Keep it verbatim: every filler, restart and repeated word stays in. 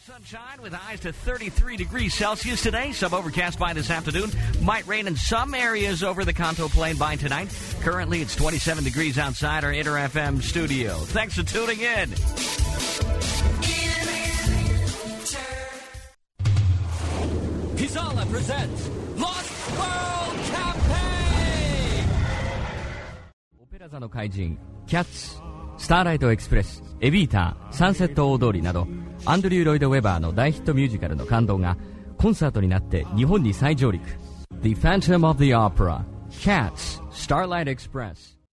Sunshine with highs to thirty-three degrees Celsius today. Some overcast by this afternoon. Might rain in some areas over the Kanto Plain by tonight. Currently, it's twenty-seven degrees outside our Inter F M studio. Thanks for tuning in. Kizala presents Lost World Campaign! オペラ座の怪人、キャッツ、スターライトエクスプレス、エビーター、サンセット大通りなど、アンドリュー・ロイド・ウェバーの大ヒットミュージカルの感動がコンサートになって日本に再上陸。The Phantom of the Opera, Cats, Starlight Express